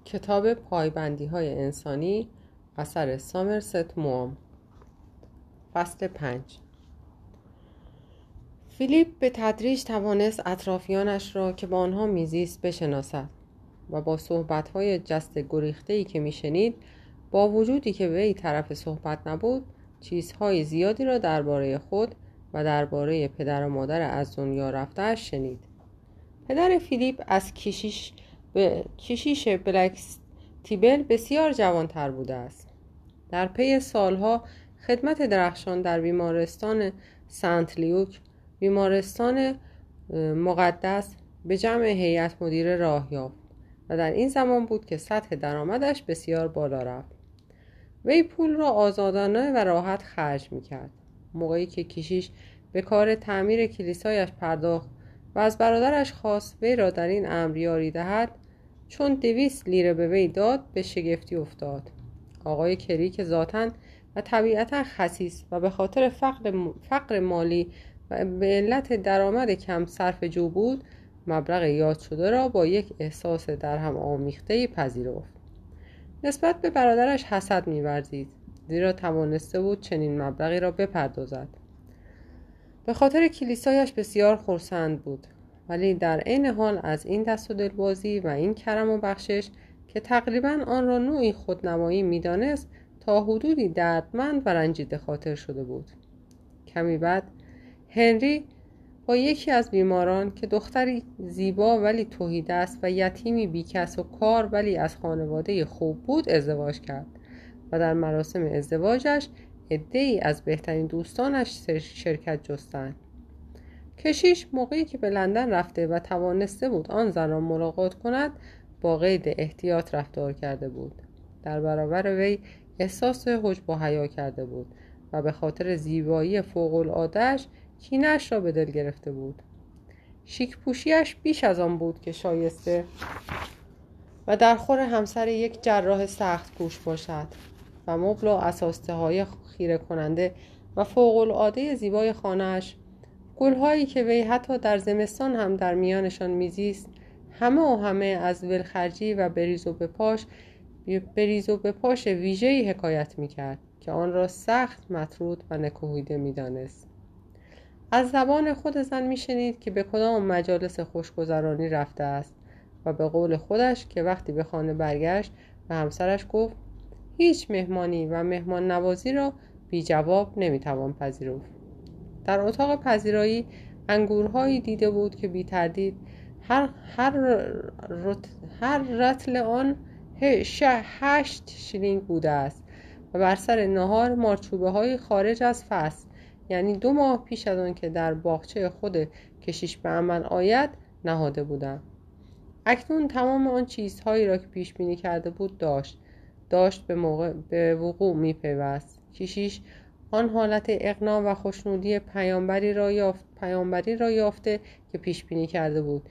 کتاب پایبندی‌های انسانی اثر سامرست موام. فصل 5. فیلیپ به تدریج توانست اطرافیانش را که با آنها میزیست بشناسد و با صحبت‌های جست گریخته‌ای که میشنید، با وجودی که وی طرف صحبت نبود، چیزهای زیادی را درباره خود و درباره پدر و مادر از دنیا رفته‌اش شنید. پدر فیلیپ از کشیش بلکستیبل بسیار جوانتر بوده است. در پی سالها خدمت درخشان در بیمارستان سنت لیوک، بیمارستان مقدس، به جمع هیئت مدیره راه یافت و در این زمان بود که سطح درآمدش بسیار بالا رفت. وی پول را آزادانه و راحت خرج می‌کرد. موقعی که کشیش به کار تعمیر کلیسایش پرداخت و از برادرش خواست وی را در این امر یاری دهد، چون 200 لیره به وی داد، به شگفتی افتاد. آقای کری که ذاتاً و طبیعتاً خسیس و به خاطر فقر مالی و به علت درآمد کم صرف جو بود، مبلغ یاد شده را با یک احساس درهم آمیخته‌ای پذیرفت. نسبت به برادرش حسد می‌ورزید، زیرا توانسته بود چنین مبلغی را بپردازد. به خاطر کلیسایش بسیار خرسند بود، ولی در عین حال از این دست و دلبازی و این کرم و بخشش که تقریباً آن را نوعی خودنمایی می‌دانست، تا حدودی دردمند و رنجیده خاطر شده بود. کمی بعد هنری با یکی از بیماران که دختری زیبا ولی تهیدست و یتیمی بیکس و کار ولی از خانواده خوب بود ازدواج کرد و در مراسم ازدواجش عده‌ای از بهترین دوستانش شرکت جستند. کشیش موقعی که به لندن رفته و توانسته بود آن زن را ملاقات کند، با قید احتیاط رفتار کرده بود. در برابر وی احساس حجب و حیا کرده بود و به خاطر زیبایی فوق‌العاده‌اش کینه‌اش را به دل گرفته بود. شیک پوشیش بیش از آن بود که شایسته و در خور همسر یک جراح سخت کوش باشد و مبل و اساسته‌های خیره کننده و فوق‌العاده زیبای خانه‌اش، گل‌هایی که وی حتی در زمستان هم در میانشان میزیست، همه از ولخرجی و بریز و به پاش ویژه‌ای حکایت می‌کرد که آن را سخت مطرود و نکوهیده می‌دانست. از زبان خود زن می‌شنید که به کدام مجالس خوشگذرانی رفته است و به قول خودش که وقتی به خانه برگشت و همسرش گفت هیچ مهمانی و مهمان نوازی را بی جواب نمی‌توان پذیرفت. در اتاق پذیرایی انگورهایی دیده بود که بی تردید هر رطل آن 8 شیلینگ بوده است و بر سر نهار مارچوبه های خارج از فصل، یعنی 2 ماه پیش از آن که در باغچه خود کشیش به عمل آید، نهاده بودند. اکنون تمام آن چیزهایی را که پیش بینی کرده بود داشت به وقوع می پیوست. کشیش آن حالت اقناع و خوشنودی پیامبری را یافته که پیش بینی کرده بود.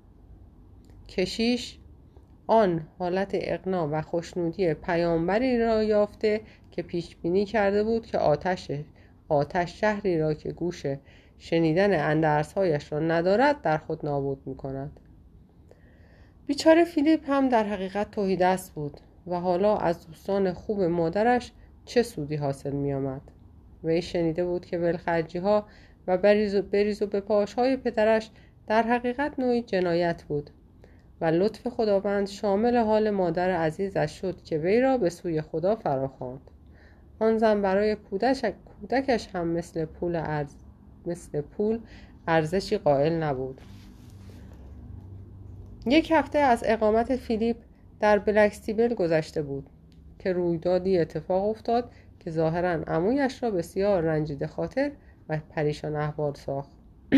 که آتش شهری را که گوش شنیدن اندرزهایش را ندارد در خود نابود می کند. بیچاره فیلیپ هم در حقیقت تهیدست بود و حالا از دوستان خوب مادرش چه سودی حاصل می آمد؟ وی شنیده بود که ولخرجی ها و بریز و بپاش های پدرش در حقیقت نوعی جنایت بود و لطف خداوند شامل حال مادر عزیزش شد که وی را به سوی خدا فراخواند. آن زن برای کودکش هم مثل پول ارزشی قائل نبود. 1 هفته از اقامت فیلیپ در بلکستیبل گذشته بود که رویدادی اتفاق افتاد که ظاهراً عمویش را بسیار رنجیده خاطر و پریشان احوال ساخت.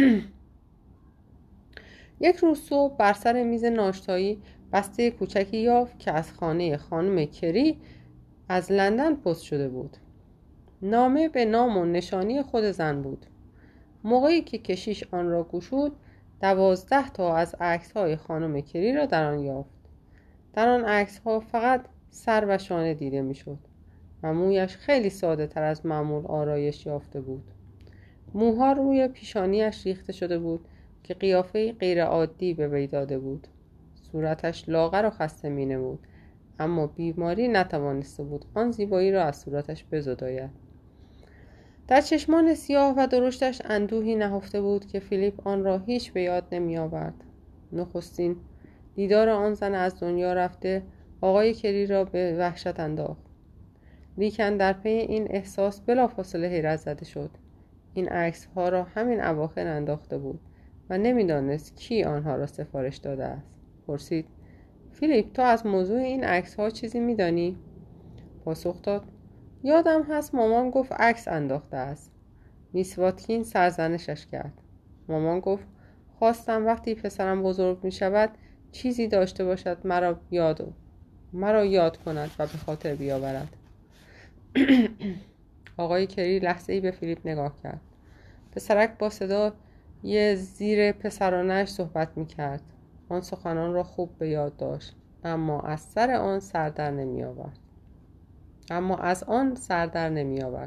یک روز صبح بر سر میز ناشتایی بسته کوچکی یافت که از خانه خانم کری از لندن پست شده بود. نامه به نام و نشانی خود زن بود. موقعی که کشیش آن را گشود، 12 تا از عکس‌های خانم کری را در آن یافت. در آن عکس‌ها فقط سر و شانه دیده می‌شد و مویش خیلی ساده تر از معمول آرایش یافته بود. موها روی پیشانیش ریخته شده بود که قیافه غیر عادی به وی داده بود. صورتش لاغر و خسته می‌نمود اما بیماری نتوانسته بود آن زیبایی را از صورتش بزداید. در چشمان سیاه و درشتش اندوهی نهفته بود که فیلیپ آن را هیچ به یاد نمی آورد. نخستین دیدار آن زن از دنیا رفته آقای کری را به وحشت انداخت. لیکن در پی این احساس بلافاصله حیرت زده شد. این عکس ها را همین اواخر انداخته بود و نمیدانست کی آنها را سفارش داده است. پرسید: فیلیپ، تو از موضوع این عکس ها چیزی میدانی؟ پاسخ داد: یادم هست مامان گفت عکس انداخته است. میس واتکین سرزنشش کرد. مامان گفت خواستم وقتی پسرم بزرگ می شود چیزی داشته باشد مرا یاد کند و به خاطر بیاورد. آقای کری لحظه‌ای به فیلیپ نگاه کرد. پسرک با صدا زیر پسرانش صحبت می کرد. آن سخنان را خوب به یاد داشت، اما از آن سر در نمی آورد.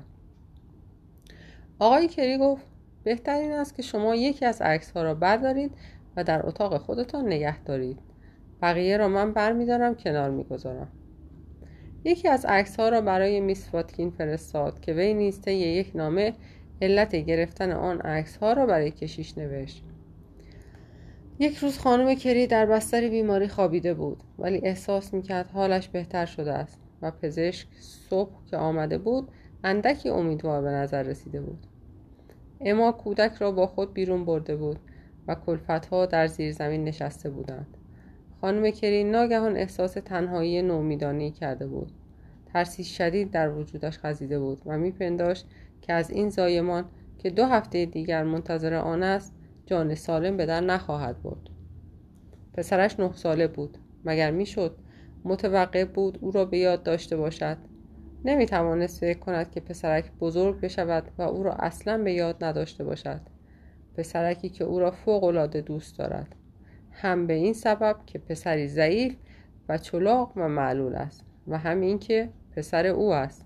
آقای کری گفت: بهترین است که شما یکی از عکس ها را بردارید و در اتاق خودتان نگه دارید. بقیه را من برمی‌دارم کنار می‌گذارم. یکی از عکس ها را برای میس واتکین فرستاد که وی نیز طی یک نامه علت گرفتن آن عکس ها را برای کشیش نوشت. یک روز خانم کری در بستر بیماری خوابیده بود، ولی احساس می‌کرد حالش بهتر شده است و پزشک صبح که آمده بود اندکی امیدوار به نظر رسیده بود. اما کودک را با خود بیرون برده بود و کلفت‌ها در زیر زمین نشسته بودند. خانم کری ناگهان احساس تنهایی نومیدانه‌ای کرده بود. ترسی شدید در وجودش خزیده بود و می‌پنداشت که از این زایمان که 2 هفته دیگر منتظر آن است جان سالم به در نخواهد برد. پسرش 9 ساله بود. مگر میشد متوقع بود او را به یاد داشته باشد؟ نمیتوانست فکر کند که پسرک بزرگ بشود و او را اصلا به یاد نداشته باشد. پسرکی که او را فوق‌العاده دوست دارد، هم به این سبب که پسری ضعیف و چلاق و معلول است و هم این که پسر او است.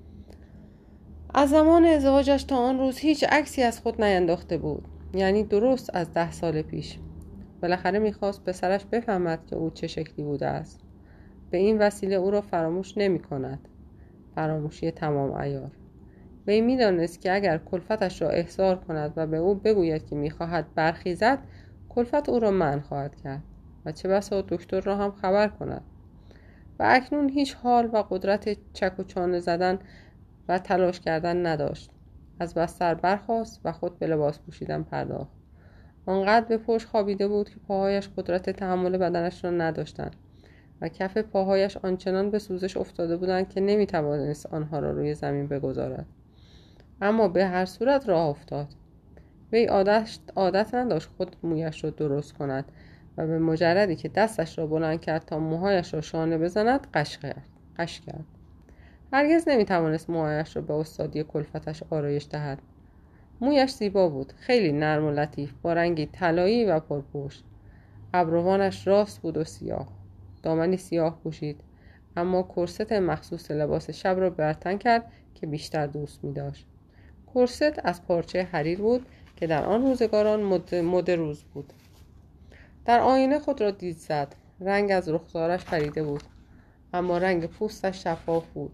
از زمان ازدواجش تا آن روز هیچ عکسی از خود نینداخته بود، یعنی درست از 10 سال پیش. بالاخره میخواست پسرش بفهمد که او چه شکلی بوده است. به این وسیله او را فراموش نمی کند. فراموشی تمام عیار. وی میدانست که اگر کلفتش را احضار کند و به او بگوید که میخواهد برخیزد، کلفت او را منع خواهد کرد و چه بسا دکتر را هم خبر کند. و اکنون هیچ حال و قدرت چک و چانه زدن و تلاش کردن نداشت. از بستر برخاست و خود به لباس پوشیدن پرداخت. آنقدر به پشت خوابیده بود که پاهایش قدرت تحمل بدنش را نداشتند و کف پاهایش آنچنان به سوزش افتاده بودند که نمیتوانست آنها را روی زمین بگذارد. اما به هر صورت راه افتاد. وی عادت نداشت خود مویش را درست کند و به مجردی که دستش را بلند کرد تا موهایش را شانه بزند قش کرد. هرگز نمیتوانست موهایش را به استادی کلفتش آرایش دهد. مویش زیبا بود، خیلی نرم و لطیف، با رنگی طلایی و پرپشت. ابروانش راست بود و سیاه. دامنی سیاه پوشید، اما کرست مخصوص لباس شب را بر تن کرد که بیشتر دوست می داشت. کرست از پارچه حریر بود که در آن روزگاران مد روز بود. در آینه خود را دید زد. رنگ از رخسارش پریده بود، اما رنگ پوستش شفاف بود.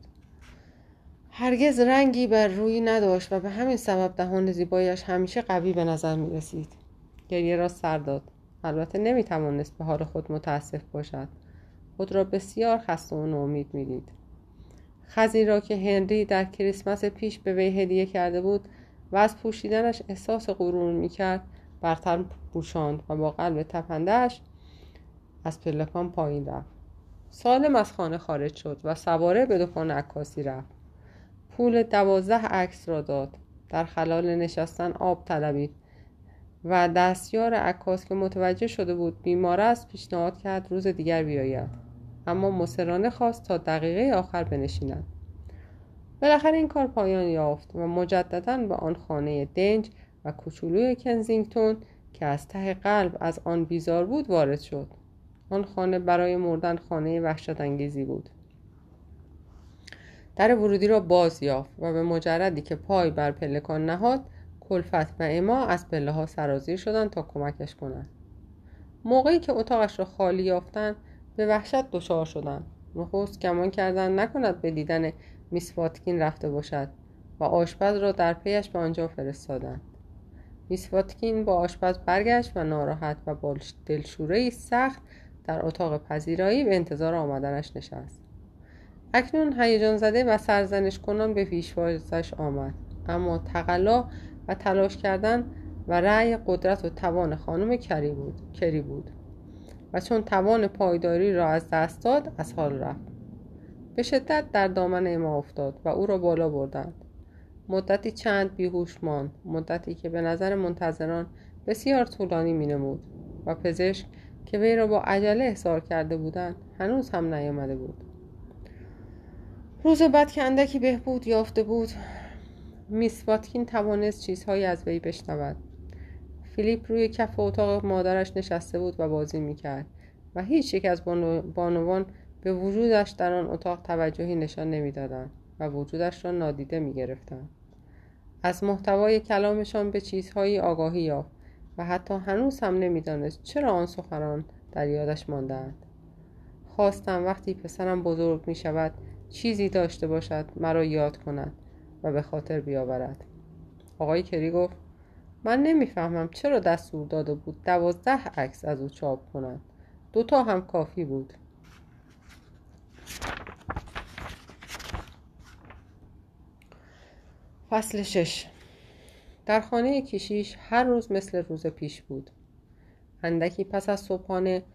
هرگز رنگی بر روی نداشت و به همین سبب دهان زیبایش همیشه قوی به نظر می رسید. گریه را سر داد. البته نمی توانست به حال خود متاسف باشد. خود را بسیار خسته و ناامید می دید. خزی را که هنری در کریسمس پیش به وی هدیه کرده بود و از پوشیدنش احساس غرور می کرد برتر پوشاند و با قلب تپنده‌اش از پلکان پایین رفت. سالم از خانه خارج شد و سواره به دکان عکاسی رفت. پول 12 عکس را داد. در خلال نشستن آب طلبید و دستیار عکاس که متوجه شده بود بیمار است پیشنهاد کرد روز دیگر بیاید، اما مصرانه خواست تا دقیقه آخر بنشیند. بالاخره این کار پایان یافت و مجدداً به آن خانه دنج و کوچولوی کنزینگتون که از ته قلب از آن بیزار بود وارد شد. آن خانه برای مردن خانه وحشت انگیزی بود. در ورودی را باز یافت و به مجردی که پای بر پلکان نهاد، کلفت و اما از پله ها سرازیر شدند تا کمکش کنند. موقعی که اتاقش را خالی یافتند به وحشت دچار شدند. نخست گمان کردند نکند به دیدن میس واتکین رفته باشد و آشپز را در پیش به آنجا فرستادند. میس واتکین با آشپز برگشت و ناراحت و با دلشوره‌ای سخت در اتاق پذیرایی به انتظار آمدنش نشست. اکنون هیجان زده و سرزنش کنان به پیشوازش آمد، اما تقلا و تلاش کردن و رأی قدرت و توان خانم کری بود و چون توان پایداری را از دست داد از حال رفت. به شدت در دامن ما افتاد و او را بالا بردند. مدتی چند بیهوش ماند، مدتی که به نظر منتظران بسیار طولانی می‌نمود و پزشک که وی را با عجله احضار کرده بودند هنوز هم نیامده بود. روز بعد که اندکی بهبود یافته بود، میس واتکین توانست چیزهایی از وی بشنود. فیلیپ روی کف اتاق مادرش نشسته بود و بازی میکرد و هیچ یک از بانوان به وجودش در آن اتاق توجهی نشان نمیدادند و وجودش را نادیده میگرفتند. از محتوای کلامشان به چیزهایی آگاهی یافت و حتی هنوز هم نمیدانست چرا آن سخنان در یادش مانده‌اند. خواستم وقتی پسرم بزرگ می شود چیزی داشته باشد مرا یاد کند و به خاطر بیاورد. آقای کری گفت من نمیفهمم چرا دستور داده بود 12 عکس از او چاپ کنند. 2 هم کافی بود. فصل 6. در خانه کشیش هر روز مثل روز پیش بود. اندکی پس از صبحانه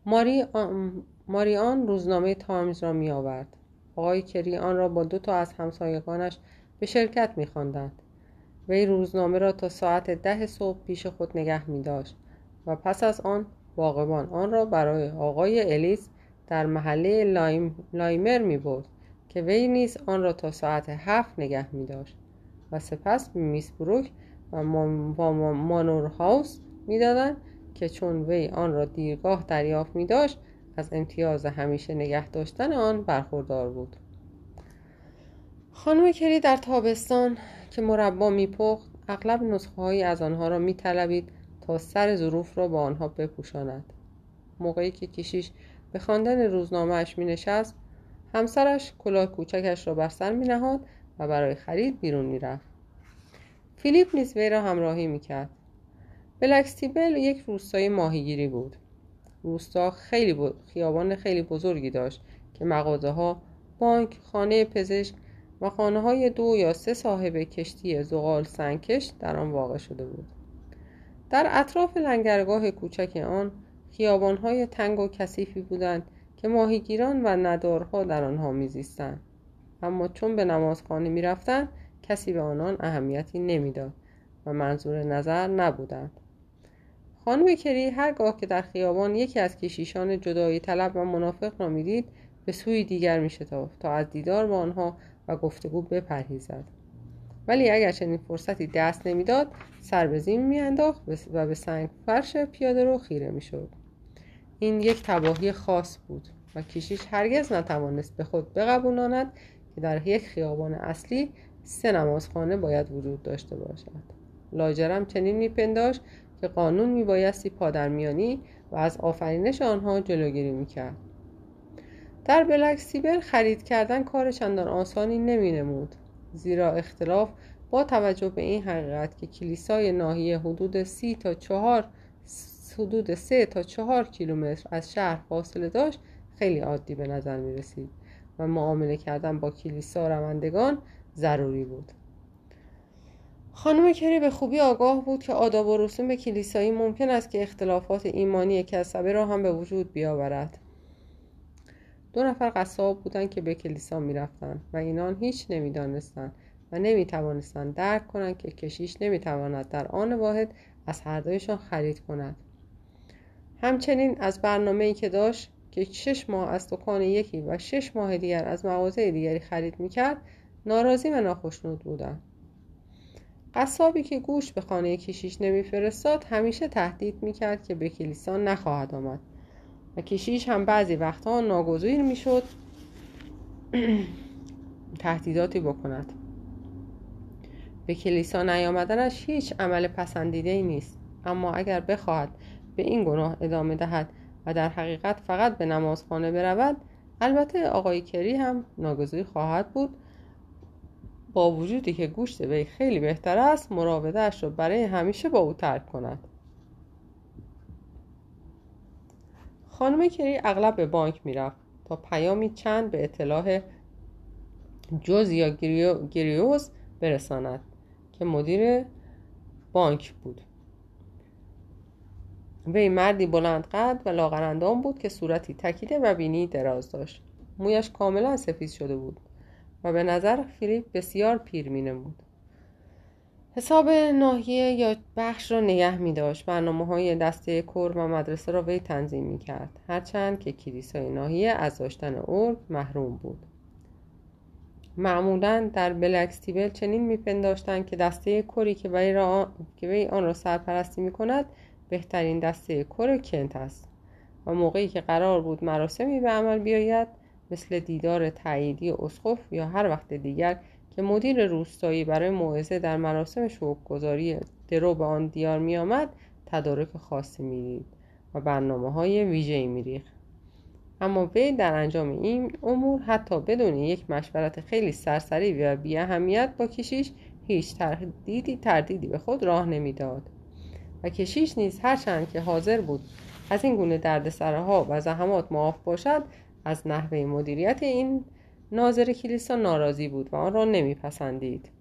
ماریان روزنامه تایمز را می آورد. آقای کری آن را با 2 از همسایگانش به شرکت می خواندند. وی روزنامه را تا ساعت 10 صبح پیش خود نگه می داشت و پس از آن باغبان آن را برای آقای الیس در محله لایمر می برد که وی نیز آن را تا ساعت 7 نگه می داشت و سپس به میس بروک و مانور هاوس می دادند که چون وی آن را دیرگاه دریافت می داشت از امتیاز همیشه نگه داشتن آن برخوردار بود. خانم کری در تابستان که مربا میپخت اغلب نسخه‌هایی از آنها را میطلبید تا سر ظروف را با آنها بپوشاند. موقعی که کشیش به خواندن روزنامه‌اش مینشست همسرش کلاه کوچکش را بر سر مینهاد و برای خرید بیرون میرفت. فیلیپ نیز وی را همراهی میکرد. بلکستیبل یک روستای ماهیگیری بود. روستا خیابان خیلی بزرگی داشت که مغازه‌ها، بانک، خانه پزشک و خانه‌های 2 یا 3 صاحب کشتی زغال سنگکش در آن واقع شده بود. در اطراف لنگرگاه کوچک آن خیابان‌های تنگ و کثیفی بودند که ماهیگیران و ندارها در آنها می‌زیستند، اما چون به نمازخانه می‌رفتند کسی به آنان اهمیتی نمی‌داد و منظور نظر نبودند. خانم کری هرگاه که در خیابان یکی از کشیشان جدایی طلب و منافق را می‌دید به سوی دیگر می‌شتافت تا از دیدار با آنها و گفتگو بپرهیزد، ولی اگر چنین فرصتی دست نمیداد سر به زمین میانداخت و به سنگ فرش پیاده رو خیره میشد. این یک تباهی خاص بود و کشیش هرگز نتوانست به خود بقبولاند که در یک خیابان اصلی 3 نمازخانه باید وجود داشته باشد. لاجرم چنین میپنداشت که قانون میبایستی پادرمیانی و از آفرینش آنها جلوگیری میکرد. در بلکستیبل خرید کردن کار چندان آسانی نمینمود، زیرا اختلاف با توجه به این حقیقت که کلیسای ناحیه حدود 3 تا 4 کیلومتر از شهر فاصله داشت خیلی عادی به نظر می رسید و معامله کردن با کلیسا روندگان ضروری بود. خانم کری به خوبی آگاه بود که آداب و رسوم کلیسایی ممکن است که اختلافات ایمانی کسبه را هم به وجود بیاورد. 2 نفر قصاب بودند که به کلیسا می رفتند و اینان هیچ نمی دانستند و نمی توانستند درک کنند که کشیش نمی تواند در آن واحد از هر دویشان خرید کند. همچنین از برنامه‌ای که داشت که 6 ماه از دکان یکی و 6 ماه دیگر از مغازه دیگری خرید می کرد ناراضی و ناخشنود بودند. قصابی که گوش به خانه کشیش نمی فرستاد همیشه تهدید می کرد که به کلیسا نخواهد آمد و کشیش هم بعضی وقتها ناگزیر می شد تهدیداتی بکند. به کلیسا نیامدنش هیچ عمل پسندیده‌ای نیست، اما اگر بخواهد به این گناه ادامه دهد و در حقیقت فقط به نمازخانه برود البته آقای کری هم ناگزیر خواهد بود با وجودی که گوشت وی خیلی بهتر است مراوده‌اش را برای همیشه با او ترک کند. خانم کری اغلب به بانک میرفت تا پیامی چند به اطلاع جوز یا گریوز برساند که مدیر بانک بود. وی مردی بلند قد و لاغرندام بود که صورتی تکیده و بینی دراز داشت. مویش کاملا سفید شده بود و به نظر فیلیپ بسیار پیر می نمود. حساب ناحیه یا بخش را نگه می داشت. برنامه‌های دسته کور و مدرسه را وی تنظیم می کرد، هرچند که کلیسای ناحیه از داشتن ارگ محروم بود. معمولاً در بلکستیبل چنین می‌پنداشتند که دسته کوری که وی آن را سرپرستی می‌کند بهترین دسته کور کنت است و موقعی که قرار بود مراسمی به عمل بیاید مثل دیدار تأییدی اسقف یا هر وقت دیگر که مدیر روستایی برای موعظه در مراسم شکرگزاری درو به آن دیار می‌آمد تدارک خاصی می‌دید و برنامه‌های ویژه‌ای می‌ریخت. اما وی در انجام این امور حتی بدون یک مشورت خیلی سرسری و بی اهمیت با کشیش هیچ تردیدی به خود راه نمیداد و کشیش نیز هرچند که حاضر بود از این گونه دردسرها و زحمات معاف باشد از نحوه مدیریت این ناظر کلیسا ناراضی بود و آن را نمیپسندید.